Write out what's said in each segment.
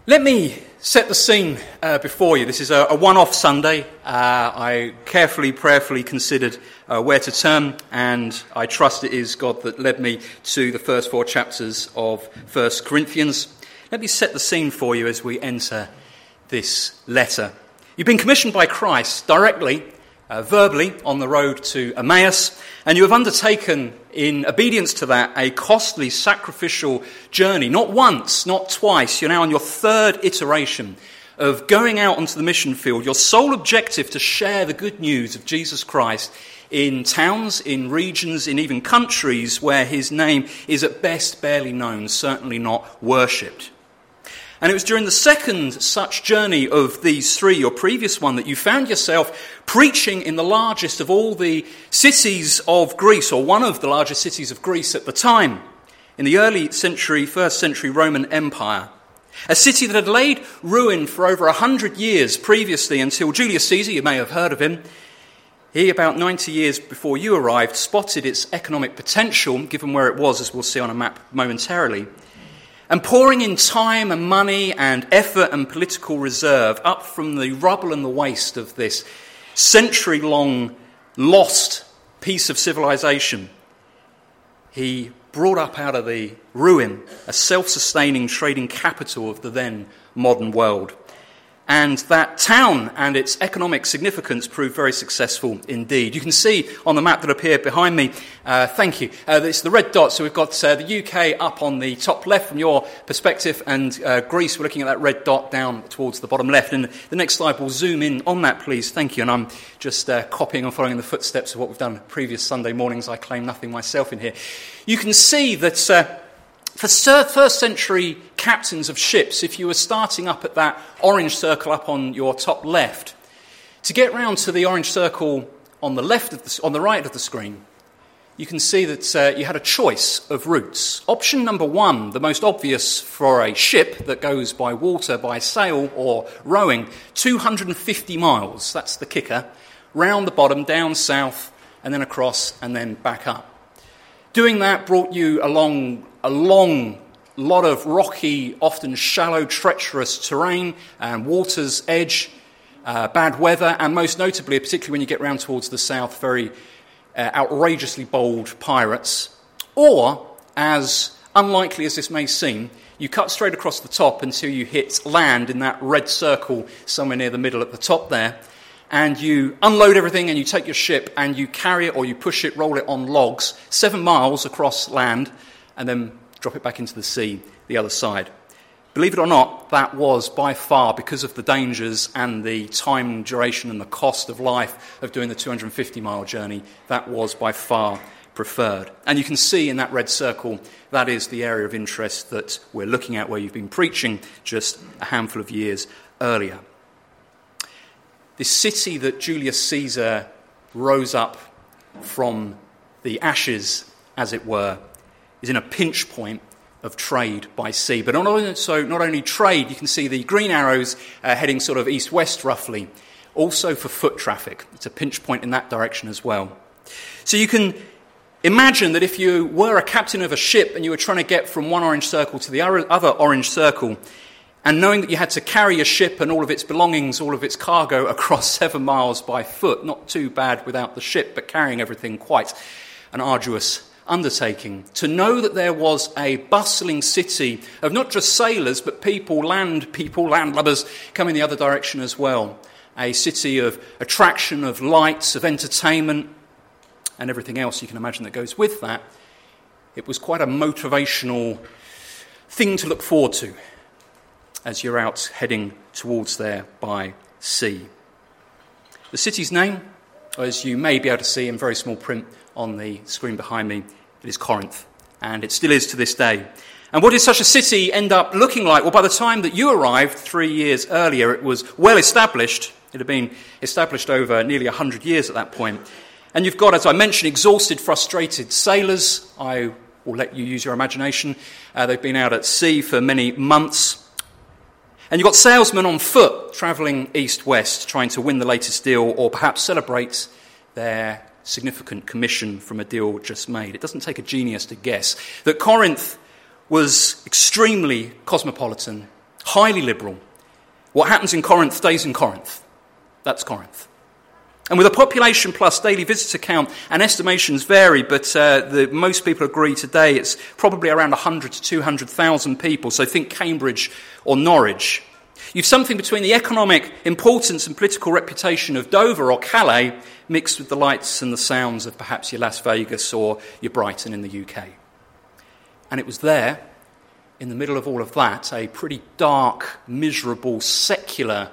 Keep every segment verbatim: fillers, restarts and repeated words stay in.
Let me set the scene uh, before you. This is a, a one-off Sunday. Uh, I carefully, prayerfully considered uh, where to turn, and I trust it is God that led me to the first four chapters of First Corinthians. Let me set the scene for you as we enter this letter. You've been commissioned by Christ directly, uh, verbally, on the road to Emmaus, and you have undertaken, in obedience to that, a costly sacrificial journey. Not once, not twice. You're now on your third iteration of going out onto the mission field. Your sole objective to share the good news of Jesus Christ in towns, in regions, in even countries where his name is at best barely known, certainly not worshipped. And it was during the second such journey of these three, your previous one, that you found yourself preaching in the largest of all the cities of Greece, or one of the largest cities of Greece at the time, in the early century, first century Roman Empire. A city that had laid ruin for over a hundred years previously until Julius Caesar, you may have heard of him, he, about ninety years before you arrived, spotted its economic potential, given where it was, as we'll see on a map momentarily, and pouring in time and money and effort and political reserve up from the rubble and the waste of this century-long lost piece of civilization, he brought up out of the ruin a self-sustaining trading capital of the then modern world. And that town and its economic significance proved very successful indeed. You can see on the map that appeared behind me, uh, thank you, uh, it's the red dot, so we've got uh, the U K up on the top left from your perspective, and uh, Greece, we're looking at that red dot down towards the bottom left. And the next slide will zoom in on that, please, thank you. And I'm just uh, copying and following the footsteps of what we've done previous Sunday mornings. I claim nothing myself in here. You can see that Uh, For first century captains of ships, if you were starting up at that orange circle up on your top left, to get round to the orange circle on the left of the, on the right of the screen, you can see that uh, you had a choice of routes. Option number one, the most obvious for a ship that goes by water, by sail or rowing, two hundred fifty miles, that's the kicker, round the bottom, down south, and then across, and then back up. Doing that brought you along a long lot of rocky, often shallow, treacherous terrain and water's edge, uh, bad weather, and most notably, particularly when you get round towards the south, very uh, outrageously bold pirates. Or, as unlikely as this may seem, you cut straight across the top until you hit land in that red circle somewhere near the middle at the top there, and you unload everything and you take your ship and you carry it or you push it, roll it on logs, seven miles across land, and then drop it back into the sea the other side. Believe it or not, that was by far, because of the dangers and the time duration and the cost of life of doing the two hundred fifty mile journey, that was by far preferred. And you can see in that red circle, that is the area of interest that we're looking at, where you've been preaching just a handful of years earlier. This city that Julius Caesar rose up from the ashes, as it were, is in a pinch point of trade by sea. But not only, so not only trade, you can see the green arrows uh, heading sort of east-west roughly, also for foot traffic. It's a pinch point in that direction as well. So you can imagine that if you were a captain of a ship and you were trying to get from one orange circle to the other orange circle, and knowing that you had to carry your ship and all of its belongings, all of its cargo across seven miles by foot, not too bad without the ship, but carrying everything, quite an arduous undertaking. To know that there was a bustling city of not just sailors, but people, land people, landlubbers, coming the other direction as well. A city of attraction, of lights, of entertainment, and everything else you can imagine that goes with that. It was quite a motivational thing to look forward to as you're out heading towards there by sea. The city's name, as you may be able to see in very small print on the screen behind me, it is Corinth, and it still is to this day. And what did such a city end up looking like? Well, by the time that you arrived three years earlier, it was well established. It had been established over nearly one hundred years at that point. And you've got, as I mentioned, exhausted, frustrated sailors. I will let you use your imagination. Uh, they've been out at sea for many months. And you've got salesmen on foot travelling east-west, trying to win the latest deal or perhaps celebrate their significant commission from a deal just made. It doesn't take a genius to guess that Corinth was extremely cosmopolitan, highly liberal. What happens in Corinth stays in Corinth. That's Corinth. And with a population plus daily visitor count, and estimations vary, but uh, the, most people agree today it's probably around one hundred to two hundred thousand people, so think Cambridge or Norwich. You've something between the economic importance and political reputation of Dover or Calais mixed with the lights and the sounds of perhaps your Las Vegas or your Brighton in the U K. And it was there, in the middle of all of that, a pretty dark, miserable, secular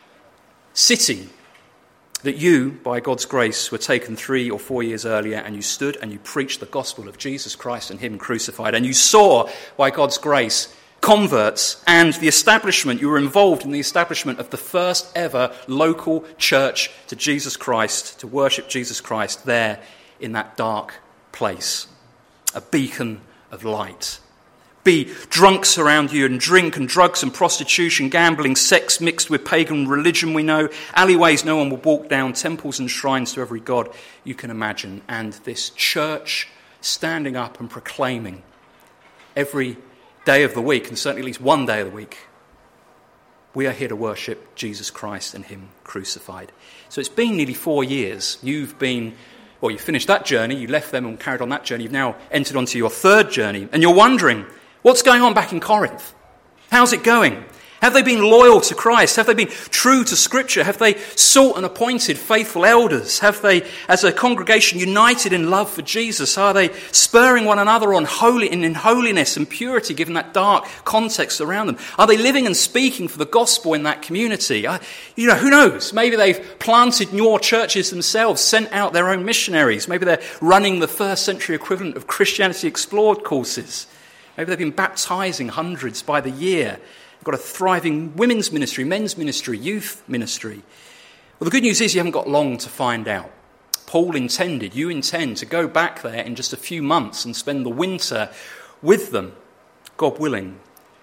city, that you, by God's grace, were taken three or four years earlier, and you stood and you preached the gospel of Jesus Christ and him crucified, and you saw, by God's grace, converts and the establishment. You were involved in the establishment of the first ever local church to Jesus Christ, to worship Jesus Christ there in that dark place. A beacon of light. Be drunks around you and drink and drugs and prostitution, gambling, sex mixed with pagan religion we know, alleyways no one will walk down, temples and shrines to every god you can imagine. And this church standing up and proclaiming every day of the week, and certainly at least one day of the week, we are here to worship Jesus Christ and him crucified. So it's been nearly four years. You've been, well, you finished that journey, you left them and carried on that journey. You've now entered onto your third journey, and you're wondering, what's going on back in Corinth? How's it going? Have they been loyal to Christ? Have they been true to Scripture? Have they sought and appointed faithful elders? Have they, as a congregation, united in love for Jesus? Are they spurring one another on holy, in holiness and purity, given that dark context around them? Are they living and speaking for the gospel in that community? I, you know, who knows? Maybe they've planted more churches themselves, sent out their own missionaries. Maybe they're running the first century equivalent of Christianity Explored courses. Maybe they've been baptizing hundreds by the year. They've got a thriving women's ministry, men's ministry, youth ministry. Well, the good news is you haven't got long to find out. Paul intended, you intend to go back there in just a few months and spend the winter with them, God willing.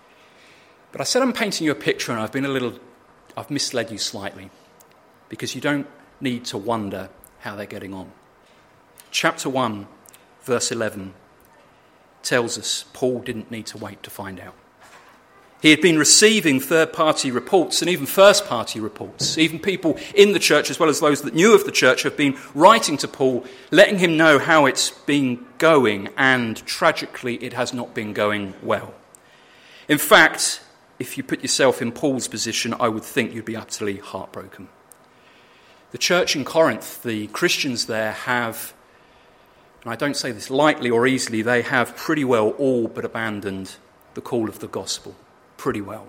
But I said I'm painting you a picture, and I've been a little, I've misled you slightly, because you don't need to wonder how they're getting on. Chapter one, verse eleven. Tells us Paul didn't need to wait to find out. He had been receiving third-party reports and even first-party reports. Even people in the church, as well as those that knew of the church, have been writing to Paul, letting him know how it's been going, and tragically it has not been going well. In fact, if you put yourself in Paul's position, I would think you'd be utterly heartbroken. The church in Corinth, the Christians there have, and I don't say this lightly or easily, they have pretty well all but abandoned the call of the gospel. Pretty well.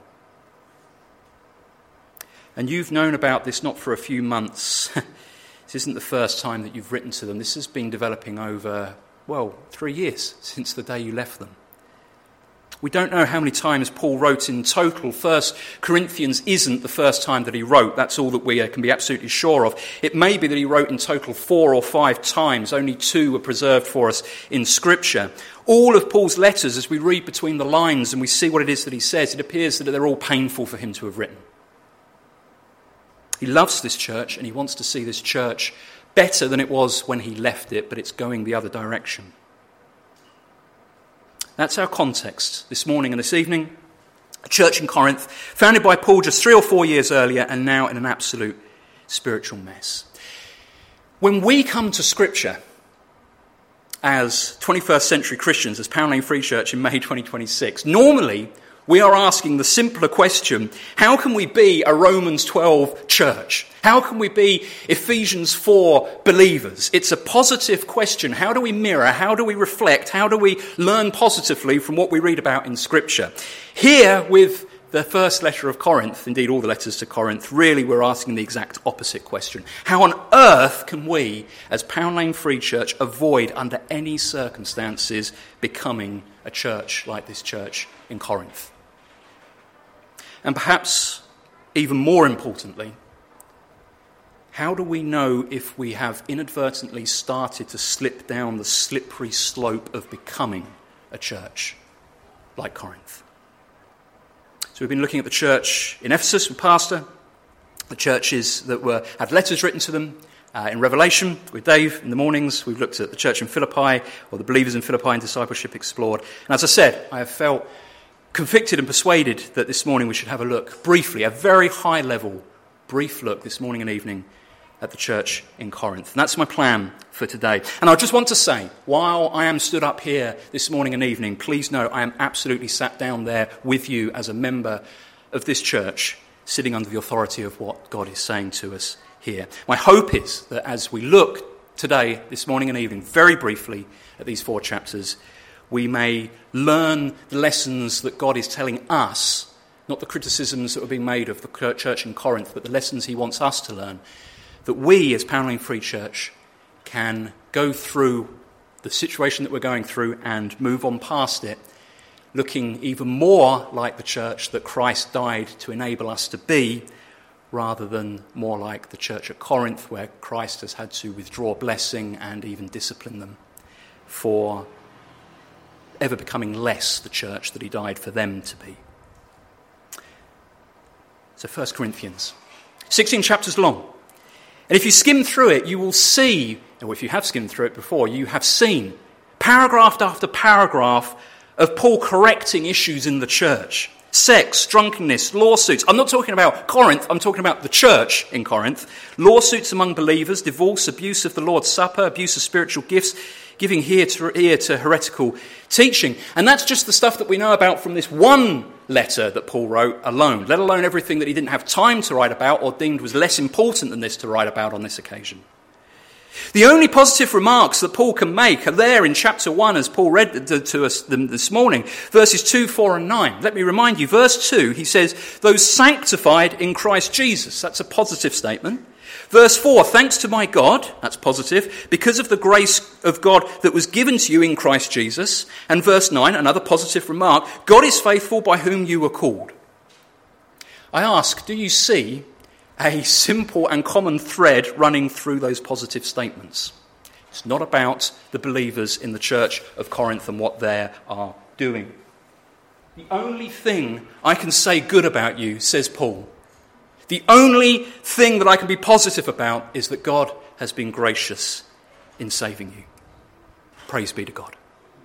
And you've known about this not for a few months. This isn't the first time that you've written to them. This has been developing over, well, three years since the day you left them. We don't know how many times Paul wrote in total. First Corinthians isn't the first time that he wrote. That's all that we can be absolutely sure of. It may be that he wrote in total four or five times. Only two were preserved for us in Scripture. All of Paul's letters, as we read between the lines and we see what it is that he says, it appears that they're all painful for him to have written. He loves this church and he wants to see this church better than it was when he left it, but it's going the other direction. That's our context this morning and this evening. A church in Corinth, founded by Paul just three or four years earlier, and now in an absolute spiritual mess. When we come to Scripture as twenty-first century Christians, as Pound Lane Free Church in May twenty twenty-six, normally we are asking the simpler question, how can we be a Romans twelve church? How can we be Ephesians four believers? It's a positive question. How do we mirror? How do we reflect? How do we learn positively from what we read about in Scripture? Here, with the first letter of Corinth, indeed all the letters to Corinth, really we're asking the exact opposite question. How on earth can we, as Pound Lane Free Church, avoid under any circumstances becoming a church like this church in Corinth? And perhaps even more importantly, how do we know if we have inadvertently started to slip down the slippery slope of becoming a church like Corinth? So we've been looking at the church in Ephesus with Pastor, the churches that were had letters written to them uh, in Revelation with Dave in the mornings. We've looked at the church in Philippi, or the believers in Philippi in Discipleship Explored. And as I said, I have felt convicted and persuaded that this morning we should have a look briefly, a very high level, brief look this morning and evening at the church in Corinth. And that's my plan for today. And I just want to say, while I am stood up here this morning and evening, please know I am absolutely sat down there with you as a member of this church, sitting under the authority of what God is saying to us here. My hope is that as we look today, this morning and evening, very briefly at these four chapters, we may learn the lessons that God is telling us, not the criticisms that were being made of the church in Corinth, but the lessons he wants us to learn, that we as Pound Lane Free Church can go through the situation that we're going through and move on past it, looking even more like the church that Christ died to enable us to be, rather than more like the church at Corinth, where Christ has had to withdraw blessing and even discipline them for ever becoming less the church that he died for them to be. So First Corinthians, sixteen chapters long. And if you skim through it, you will see, or if you have skimmed through it before, you have seen paragraph after paragraph of Paul correcting issues in the church. Sex, drunkenness, lawsuits. I'm not talking about Corinth, I'm talking about the church in Corinth. Lawsuits among believers, divorce, abuse of the Lord's Supper, abuse of spiritual gifts, giving ear to, ear to heretical teaching. And that's just the stuff that we know about from this one letter that Paul wrote alone, let alone everything that he didn't have time to write about or deemed was less important than this to write about on this occasion. The only positive remarks that Paul can make are there in chapter one, as Paul read to us this morning, verses two, four and nine. Let me remind you, verse two, he says, those sanctified in Christ Jesus. That's a positive statement. Verse four, thanks to my God, that's positive, because of the grace of God that was given to you in Christ Jesus. And verse nine, another positive remark, God is faithful by whom you were called. I ask, do you see a simple and common thread running through those positive statements? It's not about the believers in the church of Corinth and what they are doing. The only thing I can say good about you, says Paul, the only thing that I can be positive about is that God has been gracious in saving you. Praise be to God.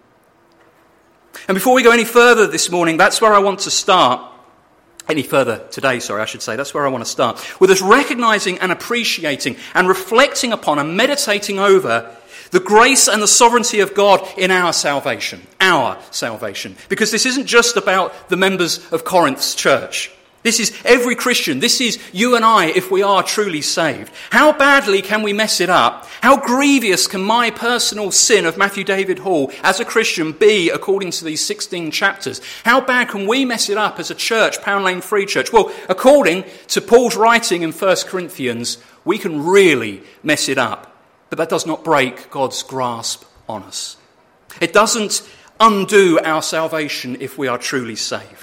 And before we go any further this morning, that's where I want to start. Any further today, sorry, I should say. That's where I want to start. With us recognising and appreciating and reflecting upon and meditating over the grace and the sovereignty of God in our salvation. Our salvation. Because this isn't just about the members of Corinth's church. This is every Christian. This is you and I if we are truly saved. How badly can we mess it up? How grievous can my personal sin of Matthew David Hall as a Christian be according to these sixteen chapters? How bad can we mess it up as a church, Pound Lane Free Church? Well, according to Paul's writing in First Corinthians, we can really mess it up. But that does not break God's grasp on us. It doesn't undo our salvation if we are truly saved.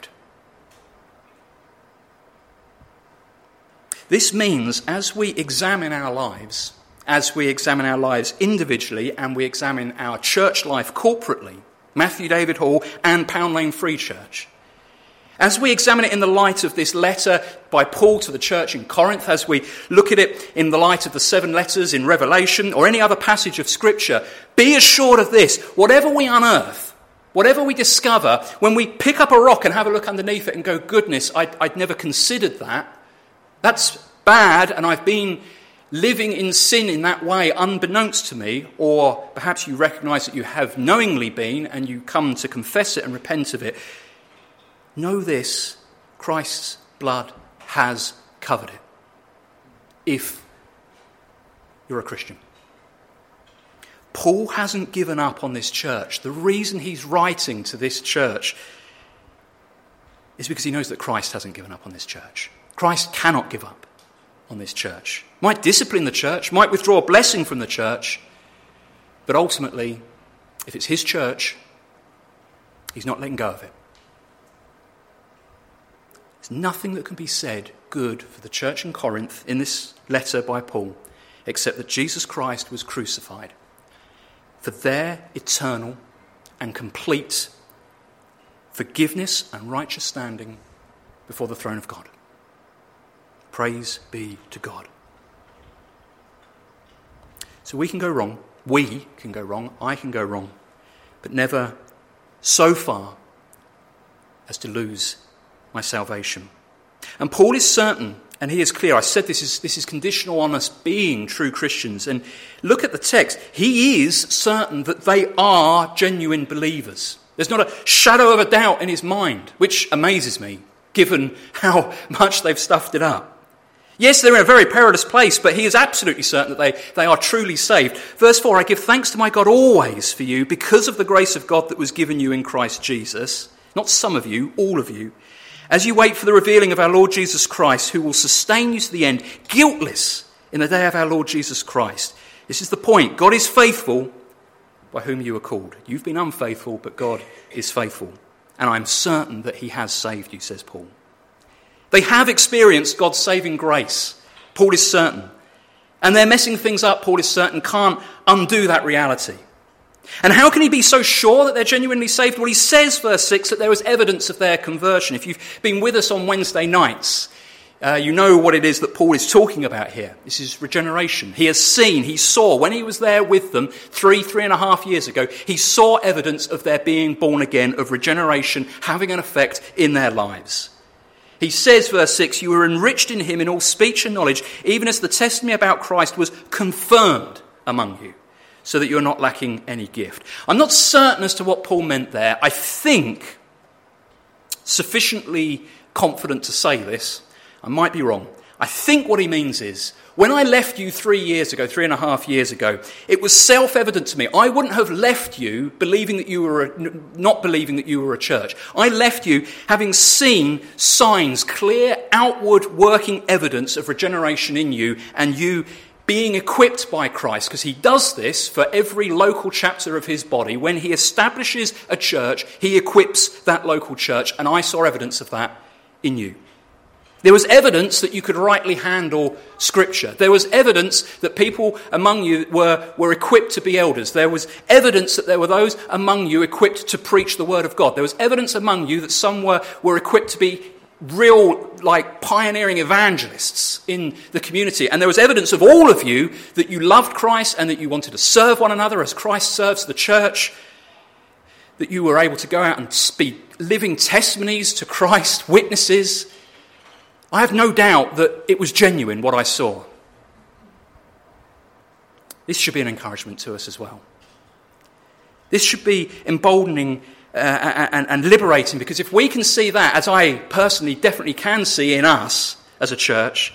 This means as we examine our lives, as we examine our lives individually and we examine our church life corporately, Matthew David Hall and Pound Lane Free Church, as we examine it in the light of this letter by Paul to the church in Corinth, as we look at it in the light of the seven letters in Revelation or any other passage of Scripture, be assured of this, whatever we unearth, whatever we discover, when we pick up a rock and have a look underneath it and go, goodness, I'd, I'd never considered that, that's bad, and I've been living in sin in that way unbeknownst to me, or perhaps you recognise that you have knowingly been and you come to confess it and repent of it. Know this, Christ's blood has covered it, if you're a Christian. Paul hasn't given up on this church. The reason he's writing to this church is because he knows that Christ hasn't given up on this church. Christ cannot give up on this church. Might discipline the church, might withdraw a blessing from the church, but ultimately, if it's his church, he's not letting go of it. There's nothing that can be said good for the church in Corinth in this letter by Paul, except that Jesus Christ was crucified for their eternal and complete forgiveness and righteous standing before the throne of God. Praise be to God. So we can go wrong, we can go wrong, I can go wrong, but never so far as to lose my salvation. And Paul is certain, and he is clear. I said this is, this is conditional on us being true Christians. And look at the text. He is certain that they are genuine believers. There's not a shadow of a doubt in his mind, which amazes me, given how much they've stuffed it up. Yes, they're in a very perilous place, but he is absolutely certain that they, they are truly saved. Verse four, I give thanks to my God always for you, because of the grace of God that was given you in Christ Jesus. Not some of you, all of you. As you wait for the revealing of our Lord Jesus Christ, who will sustain you to the end, guiltless in the day of our Lord Jesus Christ. This is the point. God is faithful by whom you are called. You've been unfaithful, but God is faithful. And I'm certain that he has saved you, says Paul. They have experienced God's saving grace. Paul is certain. And they're messing things up, Paul is certain, can't undo that reality. And how can he be so sure that they're genuinely saved? Well, he says, verse six, that there was evidence of their conversion. If you've been with us on Wednesday nights, uh, you know what it is that Paul is talking about here. This is regeneration. He has seen, he saw, when he was there with them three, three and a half years ago, he saw evidence of their being born again, of regeneration having an effect in their lives. He says, verse six, you were enriched in him in all speech and knowledge, even as the testimony about Christ was confirmed among you, so that you're not lacking any gift. I'm not certain as to what Paul meant there. I think, sufficiently confident to say this, I might be wrong. I think what he means is, when I left you three years ago, three and a half years ago, it was self-evident to me. I wouldn't have left you believing that you were a, not believing that you were a church. I left you having seen signs, clear outward working evidence of regeneration in you, and you being equipped by Christ, because he does this for every local chapter of his body. When he establishes a church, he equips that local church, and I saw evidence of that in you. There was evidence that you could rightly handle Scripture. There was evidence that people among you were, were equipped to be elders. There was evidence that there were those among you equipped to preach the word of God. There was evidence among you that some were, were equipped to be real, like, pioneering evangelists in the community. And there was evidence of all of you that you loved Christ and that you wanted to serve one another as Christ serves the church, that you were able to go out and speak living testimonies to Christ, witnesses. I have no doubt that it was genuine, what I saw. This should be an encouragement to us as well. This should be emboldening uh, and, and liberating, because if we can see that, as I personally definitely can see in us as a church,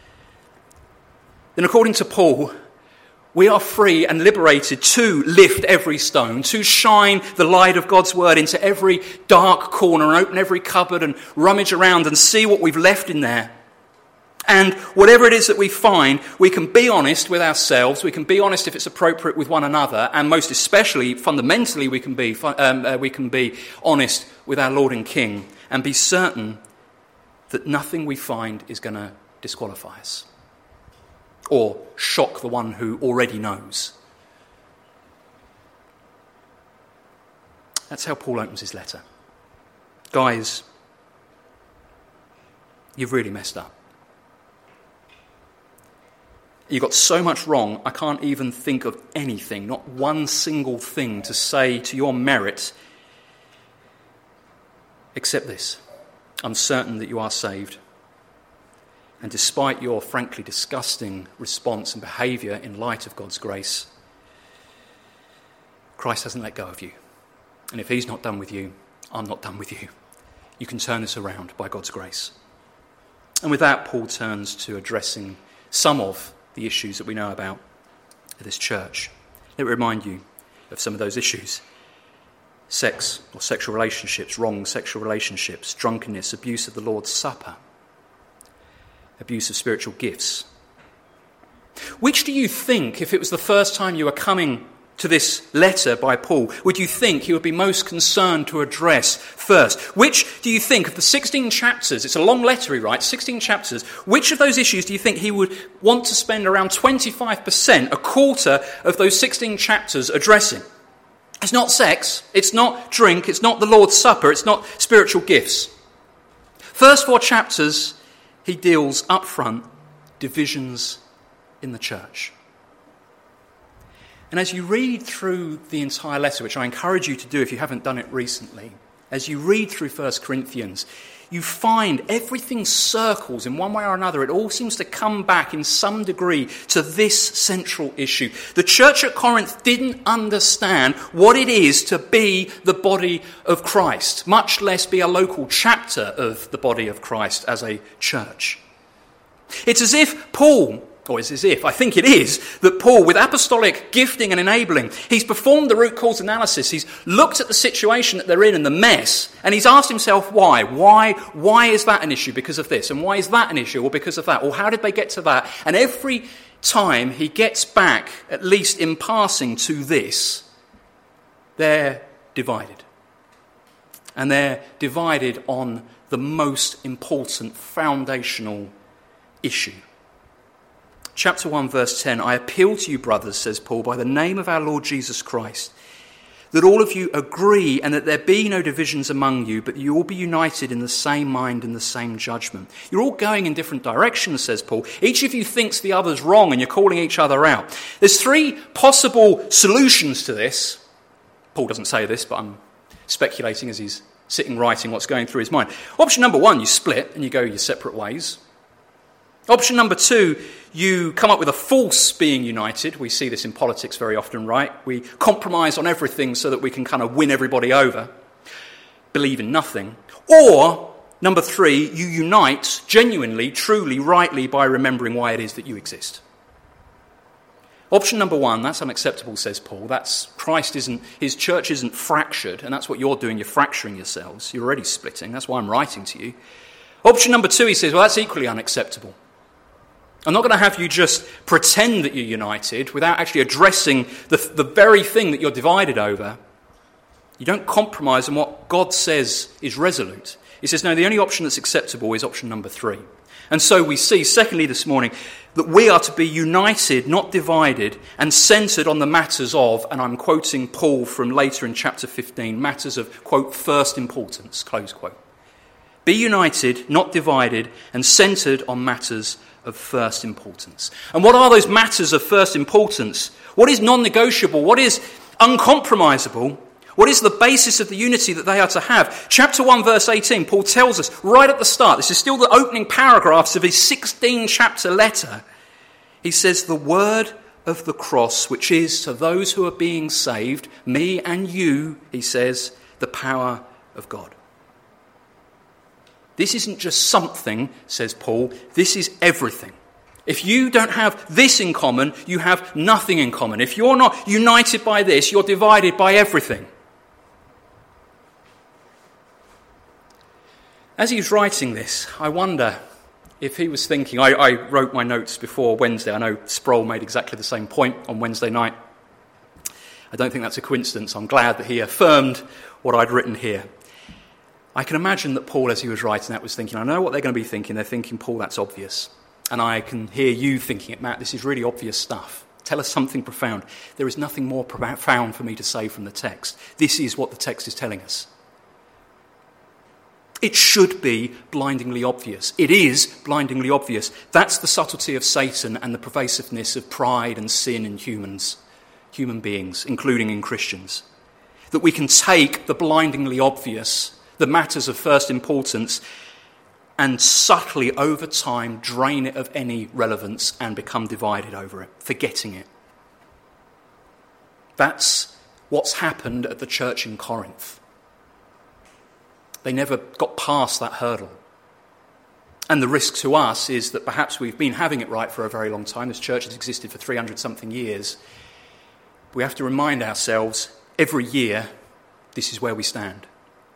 then according to Paul, we are free and liberated to lift every stone, to shine the light of God's word into every dark corner and open every cupboard and rummage around and see what we've left in there. And whatever it is that we find, we can be honest with ourselves, we can be honest if it's appropriate with one another, and most especially, fundamentally, we can be, um, uh, we can be honest with our Lord and King, and be certain that nothing we find is going to disqualify us or shock the one who already knows. That's how Paul opens his letter. Guys, you've really messed up. You got so much wrong, I can't even think of anything, not one single thing to say to your merit, except this: I'm certain that you are saved. And despite your frankly disgusting response and behaviour in light of God's grace, Christ hasn't let go of you. And if he's not done with you, I'm not done with you. You can turn this around by God's grace. And with that, Paul turns to addressing some of the issues that we know about at this church. Let me remind you of some of those issues. Sex or sexual relationships, wrong sexual relationships, drunkenness, abuse of the Lord's Supper, abuse of spiritual gifts. Which do you think, if it was the first time you were coming to this letter by Paul, would you think he would be most concerned to address first? Which do you think, of the sixteen chapters, it's a long letter he writes, sixteen chapters, which of those issues do you think he would want to spend around twenty-five percent, a quarter of those sixteen chapters addressing? It's not sex, it's not drink, it's not the Lord's Supper, it's not spiritual gifts. First four chapters, he deals up front divisions in the church. And as you read through the entire letter, which I encourage you to do if you haven't done it recently, as you read through First Corinthians, you find everything circles in one way or another. It all seems to come back in some degree to this central issue. The church at Corinth didn't understand what it is to be the body of Christ, much less be a local chapter of the body of Christ as a church. It's as if Paul, or it's as if, I think it is, that Paul, with apostolic gifting and enabling, he's performed the root cause analysis, he's looked at the situation that they're in and the mess, and he's asked himself why. Why Why is that an issue? Because of this. And why is that an issue? Or because of that. Or how did they get to that? And every time he gets back, at least in passing, to this, they're divided. And they're divided on the most important foundational issue. Chapter one, verse ten, I appeal to you, brothers, says Paul, by the name of our Lord Jesus Christ, that all of you agree and that there be no divisions among you, but you all be united in the same mind and the same judgment. You're all going in different directions, says Paul. Each of you thinks the other's wrong and you're calling each other out. There's three possible solutions to this. Paul doesn't say this, but I'm speculating as he's sitting writing what's going through his mind. Option number one, you split and you go your separate ways. Option number two, you come up with a false being united. We see this in politics very often, right? We compromise on everything so that we can kind of win everybody over, believe in nothing. Or, number three, you unite genuinely, truly, rightly by remembering why it is that you exist. Option number one, that's unacceptable, says Paul. That's Christ isn't, his church isn't fractured, and that's what you're doing, you're fracturing yourselves. You're already splitting, that's why I'm writing to you. Option number two, he says, well, that's equally unacceptable. I'm not going to have you just pretend that you're united without actually addressing the, the very thing that you're divided over. You don't compromise on what God says is resolute. He says, no, the only option that's acceptable is option number three. And so we see, secondly this morning, that we are to be united, not divided, and centred on the matters of, and I'm quoting Paul from later in chapter fifteen, matters of, quote, first importance, close quote. Be united, not divided, and centred on matters of first importance. And what are those matters of first importance? What is non-negotiable? What is uncompromisable? What is the basis of the unity that they are to have? Chapter one, verse eighteen, Paul tells us right at the start, this is still the opening paragraphs of his sixteen-chapter letter. He says, the word of the cross, which is to those who are being saved, me and you, he says, the power of God. This isn't just something, says Paul, this is everything. If you don't have this in common, you have nothing in common. If you're not united by this, you're divided by everything. As he was writing this, I wonder if he was thinking, I, I wrote my notes before Wednesday. I know Sproul made exactly the same point on Wednesday night. I don't think that's a coincidence. I'm glad that he affirmed what I'd written here. I can imagine that Paul, as he was writing that, was thinking, I know what they're going to be thinking. They're thinking, Paul, that's obvious. And I can hear you thinking it, Matt, this is really obvious stuff. Tell us something profound. There is nothing more profound for me to say from the text. This is what the text is telling us. It should be blindingly obvious. It is blindingly obvious. That's the subtlety of Satan and the pervasiveness of pride and sin in humans, human beings, including in Christians. That we can take the blindingly obvious, the matters of first importance, and subtly over time drain it of any relevance and become divided over it, forgetting it. That's what's happened at the church in Corinth. They never got past that hurdle. And the risk to us is that perhaps we've been having it right for a very long time. This church has existed for three hundred something years. We have to remind ourselves every year, this is where we stand.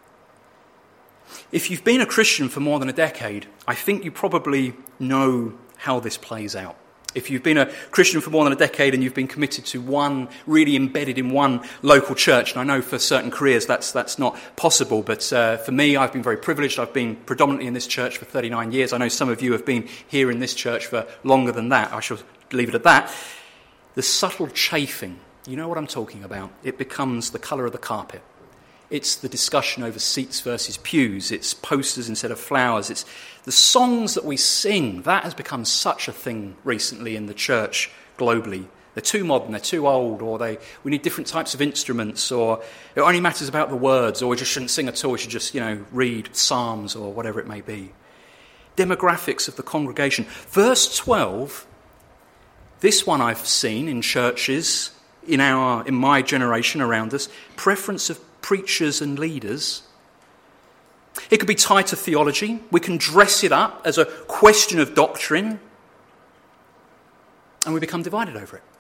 If you've been a Christian for more than a decade, I think you probably know how this plays out. If you've been a Christian for more than a decade and you've been committed to one, really embedded in one local church, and I know for certain careers that's that's not possible, but uh, for me, I've been very privileged. I've been predominantly in this church for thirty-nine years. I know some of you have been here in this church for longer than that. I shall leave it at that. The subtle chafing, you know what I'm talking about. It becomes the colour of the carpet. It's the discussion over seats versus pews. It's posters instead of flowers. It's the songs that we sing. That has become such a thing recently in the church globally. They're too modern, they're too old, or they we need different types of instruments, or it only matters about the words, or we just shouldn't sing at all, we should just, you know, read psalms or whatever it may be. Demographics of the congregation. Verse twelve, this one I've seen in churches, in our in my generation around us, preference of preachers and leaders. It could be tied to theology. We can dress it up as a question of doctrine, and we become divided over it.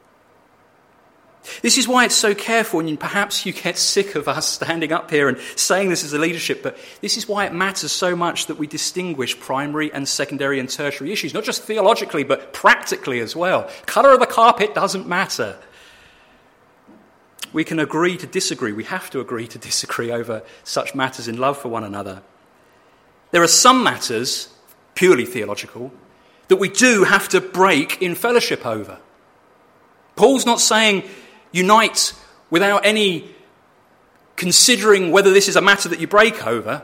This is why it's so careful, and perhaps you get sick of us standing up here and saying this as a leadership, but this is why it matters so much that we distinguish primary and secondary and tertiary issues, not just theologically, but practically as well. Colour of the carpet doesn't matter. We can agree to disagree. We have to agree to disagree over such matters in love for one another. There are some matters, purely theological, that we do have to break in fellowship over. Paul's not saying unite without any considering whether this is a matter that you break over.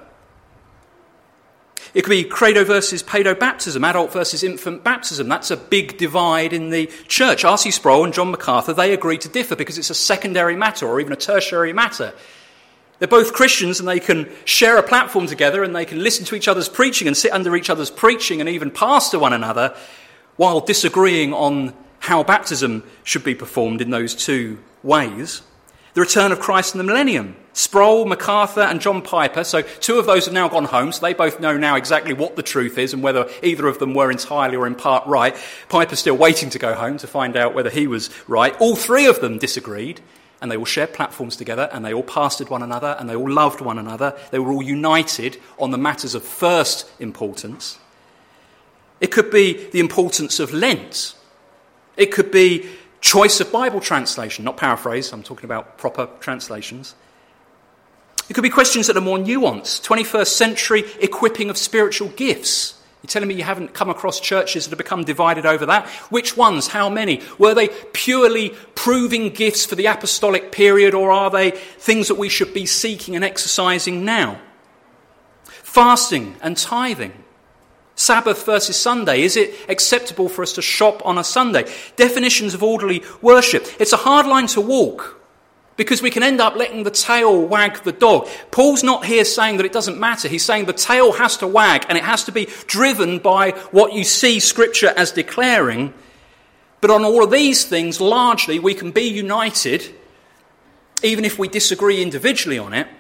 It could be credo versus pedo baptism, adult versus infant baptism. That's a big divide in the church. R C Sproul and John MacArthur, they agree to differ because it's a secondary matter or even a tertiary matter. They're both Christians and they can share a platform together and they can listen to each other's preaching and sit under each other's preaching and even pastor one another while disagreeing on how baptism should be performed in those two ways. The return of Christ in the millennium. Sproul, MacArthur and John Piper, so two of those have now gone home, so they both know now exactly what the truth is and whether either of them were entirely or in part right. Piper's still waiting to go home to find out whether he was right. All three of them disagreed, and they all shared platforms together, and they all pastored one another, and they all loved one another. They were all united on the matters of first importance. It could be the importance of Lent. It could be choice of Bible translation, not paraphrase, I'm talking about proper translations. It could be questions that are more nuanced. twenty-first century equipping of spiritual gifts. You're telling me you haven't come across churches that have become divided over that? Which ones? How many? Were they purely proving gifts for the apostolic period, or are they things that we should be seeking and exercising now? Fasting and tithing. Sabbath versus Sunday. Is it acceptable for us to shop on a Sunday? Definitions of orderly worship. It's a hard line to walk because we can end up letting the tail wag the dog. Paul's not here saying that it doesn't matter. He's saying the tail has to wag and it has to be driven by what you see Scripture as declaring. But on all of these things, largely, we can be united, even if we disagree individually on it.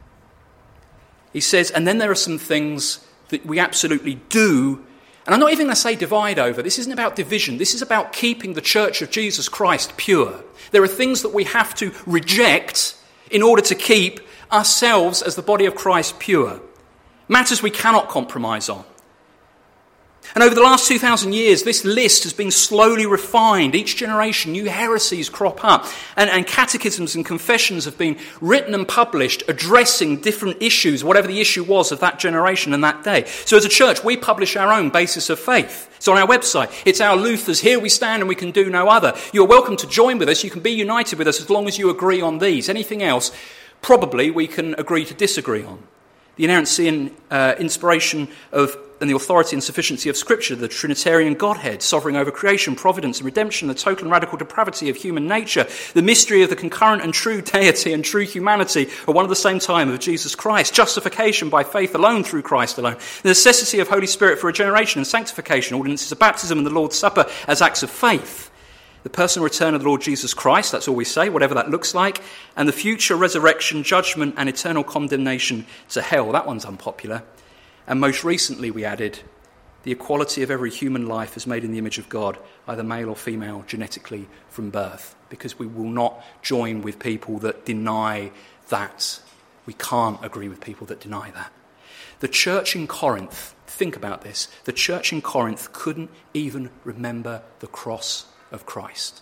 He says, and then there are some things that we absolutely do, and I'm not even going to say divide over. This isn't about division. This is about keeping the Church of Jesus Christ pure. There are things that we have to reject in order to keep ourselves as the body of Christ pure. Matters we cannot compromise on. And over the last two thousand years, this list has been slowly refined. Each generation, new heresies crop up. And, and catechisms and confessions have been written and published addressing different issues, whatever the issue was of that generation and that day. So as a church, we publish our own basis of faith. It's on our website. It's our Luther's. Here we stand and we can do no other. You're welcome to join with us. You can be united with us as long as you agree on these. Anything else, probably we can agree to disagree on. The inerrancy and uh, inspiration of and the authority and sufficiency of Scripture, the Trinitarian Godhead, sovereign over creation, providence and redemption, the total and radical depravity of human nature, the mystery of the concurrent and true deity and true humanity at one at the same time of Jesus Christ, justification by faith alone through Christ alone, the necessity of Holy Spirit for regeneration and sanctification, ordinances of baptism and the Lord's Supper as acts of faith, the personal return of the Lord Jesus Christ, that's all we say, whatever that looks like, and the future resurrection, judgment and eternal condemnation to hell. That one's unpopular. And most recently we added, the equality of every human life is made in the image of God, either male or female, genetically from birth, because we will not join with people that deny that. We can't agree with people that deny that. The church in Corinth, think about this, the church in Corinth couldn't even remember the cross of Christ.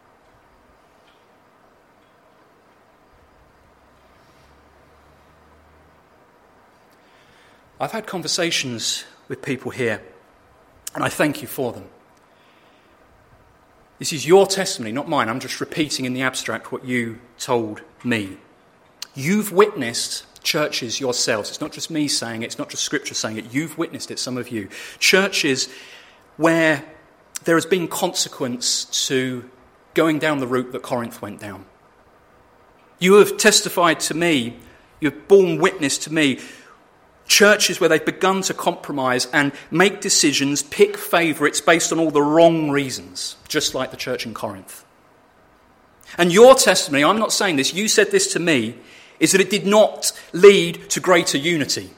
I've had conversations with people here, and I thank you for them. This is your testimony, not mine. I'm just repeating in the abstract what you told me. You've witnessed churches yourselves. It's not just me saying it. It's not just Scripture saying it. You've witnessed it, some of you. Churches where there has been consequence to going down the route that Corinth went down. You have testified to me, you have borne witness to me, churches where they've begun to compromise and make decisions, pick favourites based on all the wrong reasons, just like the church in Corinth. And your testimony, I'm not saying this, you said this to me, is that it did not lead to greater unity.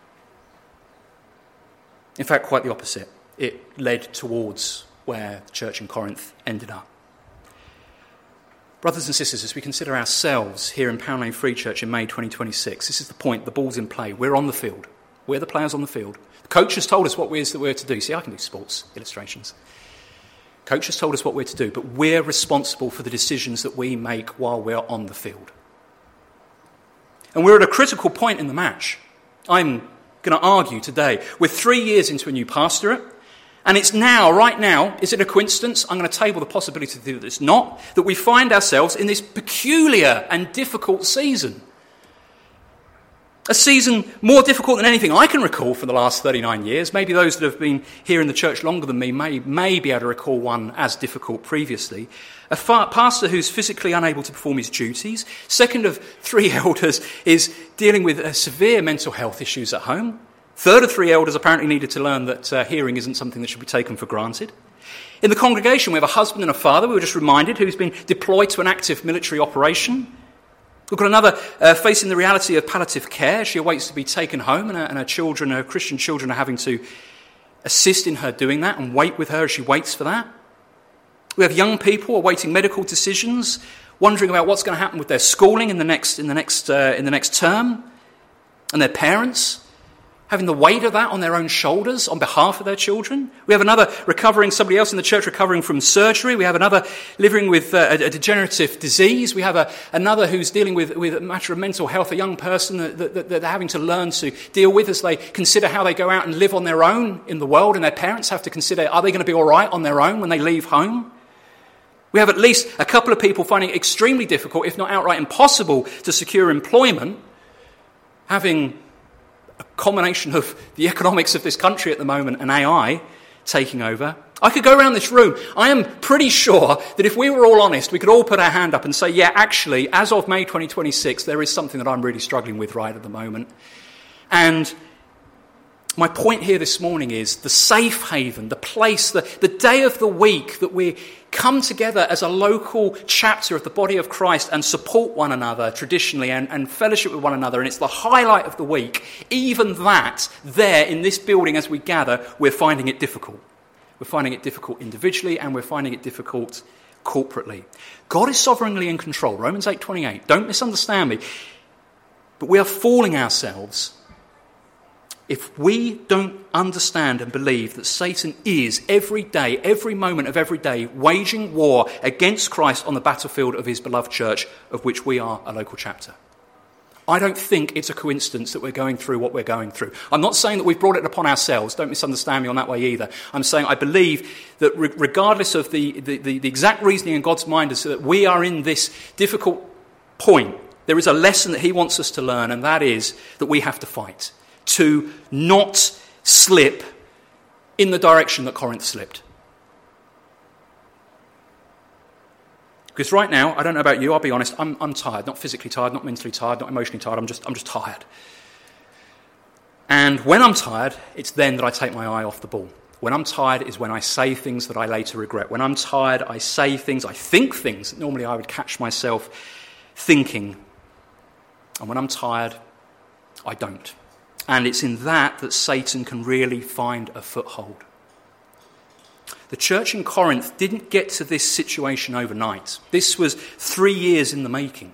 In fact, quite the opposite. It led towards where the church in Corinth ended up. Brothers and sisters, as we consider ourselves here in Pound Lane Free Church in May twenty twenty-six, this is the point, the ball's in play. We're on the field. We're the players on the field. The coach has told us what it is that we're to do. See, I can do sports illustrations. Coach has told us what we're to do, but we're responsible for the decisions that we make while we're on the field. And we're at a critical point in the match. I'm going to argue today. We're three years into a new pastorate, and it's now, right now, is it a coincidence? I'm going to table the possibility that it's not, that we find ourselves in this peculiar and difficult season. A season more difficult than anything I can recall for the last thirty-nine years. Maybe those that have been here in the church longer than me may, may be able to recall one as difficult previously. A fa- pastor who's physically unable to perform his duties. Second of three elders is dealing with uh, severe mental health issues at home. Third of three elders apparently needed to learn that uh, hearing isn't something that should be taken for granted. In the congregation, we have a husband and a father, we were just reminded, who's been deployed to an active military operation. We've got another uh, facing the reality of palliative care. She awaits to be taken home, and her, and her children, her Christian children, are having to assist in her doing that and wait with her as she waits for that. We have young people awaiting medical decisions, wondering about what's going to happen with their schooling in the next in the next uh, in the next term, and their parents having the weight of that on their own shoulders on behalf of their children. We have another recovering, somebody else in the church recovering from surgery. We have another living with uh, a, a degenerative disease. We have a, another who's dealing with, with a matter of mental health, a young person that, that, that they're having to learn to deal with as they consider how they go out and live on their own in the world, and their parents have to consider, are they going to be all right on their own when they leave home? We have at least a couple of people finding it extremely difficult, if not outright impossible, to secure employment, having a combination of the economics of this country at the moment and A I taking over. I could go around this room. I am pretty sure that if we were all honest, we could all put our hand up and say, yeah, actually, as of May twenty twenty-six, there is something that I'm really struggling with right at the moment. And my point here this morning is the safe haven, the place, the, the day of the week that we come together as a local chapter of the body of Christ and support one another traditionally and, and fellowship with one another, and it's the highlight of the week. Even that, there in this building as we gather, we're finding it difficult. We're finding it difficult individually, and we're finding it difficult corporately. God is sovereignly in control. Romans eight twenty-eight. Don't misunderstand me. But we are fooling ourselves if we don't understand and believe that Satan is every day, every moment of every day, waging war against Christ on the battlefield of his beloved church, of which we are a local chapter. I don't think it's a coincidence that we're going through what we're going through. I'm not saying that we've brought it upon ourselves. Don't misunderstand me on that way either. I'm saying I believe that re- regardless of the, the, the, the exact reasoning in God's mind is that we are in this difficult point, there is a lesson that he wants us to learn, and that is that we have to fight to not slip in the direction that Corinth slipped. Because right now, I don't know about you, I'll be honest, I'm, I'm tired. Not physically tired, not mentally tired, not emotionally tired, I'm just, I'm just tired. And when I'm tired, it's then that I take my eye off the ball. When I'm tired is when I say things that I later regret. When I'm tired, I say things, I think things that normally I would catch myself thinking. And when I'm tired, I don't. And it's in that that Satan can really find a foothold. The church in Corinth didn't get to this situation overnight. This was three years in the making.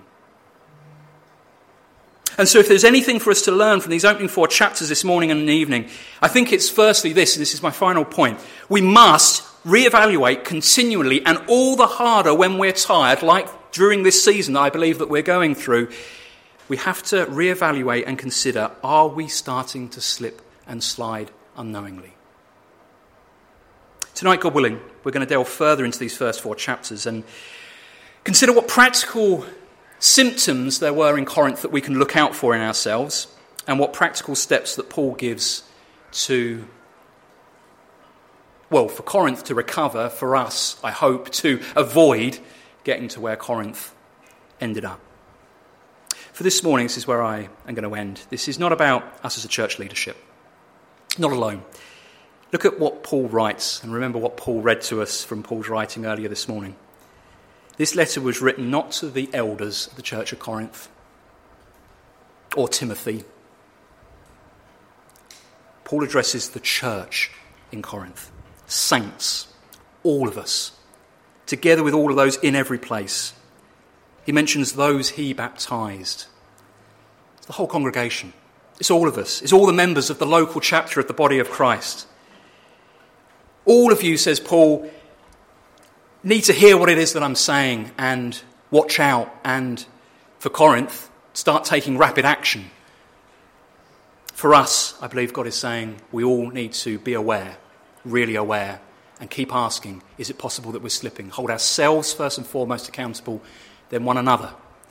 And so if there's anything for us to learn from these opening four chapters this morning and evening, I think it's firstly this, and this is my final point. We must reevaluate continually, and all the harder when we're tired, like during this season that I believe that we're going through. We have to reevaluate and consider, are we starting to slip and slide unknowingly? Tonight, God willing, we're going to delve further into these first four chapters and consider what practical symptoms there were in Corinth that we can look out for in ourselves, and what practical steps that Paul gives to well, for Corinth to recover, for us, I hope, to avoid getting to where Corinth ended up. For this morning, this is where I am going to end. This is not about us as a church leadership. Not alone. Look at what Paul writes, and remember what Paul read to us from Paul's writing earlier this morning. This letter was written not to the elders of the church of Corinth or Timothy. Paul addresses the church in Corinth, saints, all of us, together with all of those in every place. He mentions those he baptized. It's the whole congregation. It's all of us. It's all the members of the local chapter of the body of Christ. All of you, says Paul, need to hear what it is that I'm saying and watch out, and for Corinth, start taking rapid action. For us, I believe God is saying we all need to be aware, really aware, and keep asking, is it possible that we're slipping? Hold ourselves first and foremost accountable, then one another.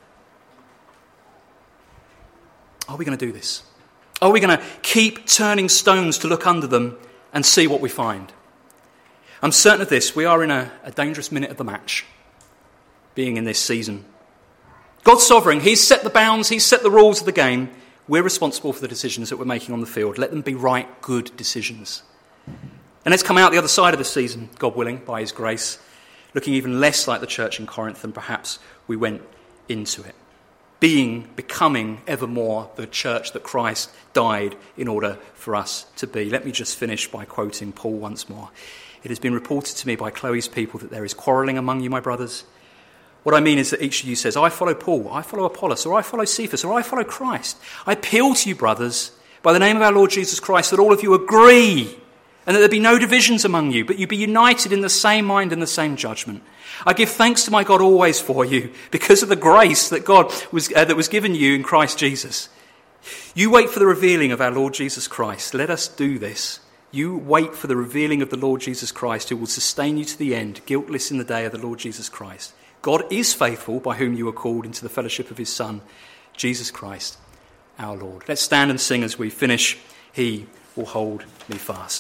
Are we going to do this? Are we going to keep turning stones to look under them and see what we find? I'm certain of this. We are in a, a dangerous minute of the match, being in this season. God's sovereign. He's set the bounds. He's set the rules of the game. We're responsible for the decisions that we're making on the field. Let them be right, good decisions. And let's come out the other side of the season, God willing, by his grace, looking even less like the church in Corinth than perhaps we went into it. Being, becoming ever more the church that Christ died in order for us to be. Let me just finish by quoting Paul once more. It has been reported to me by Chloe's people that there is quarrelling among you, my brothers. What I mean is that each of you says, I follow Paul, I follow Apollos, or I follow Cephas, or I follow Christ. I appeal to you, brothers, by the name of our Lord Jesus Christ, that all of you agree, and that there be no divisions among you, but you be united in the same mind and the same judgment. I give thanks to my God always for you, because of the grace that God was uh, that was given you in Christ Jesus. You wait for the revealing of our Lord Jesus Christ. Let us do this. You wait for the revealing of the Lord Jesus Christ, who will sustain you to the end, guiltless in the day of the Lord Jesus Christ. God is faithful, by whom you are called into the fellowship of his Son, Jesus Christ, our Lord. Let's stand and sing as we finish. He will hold me fast.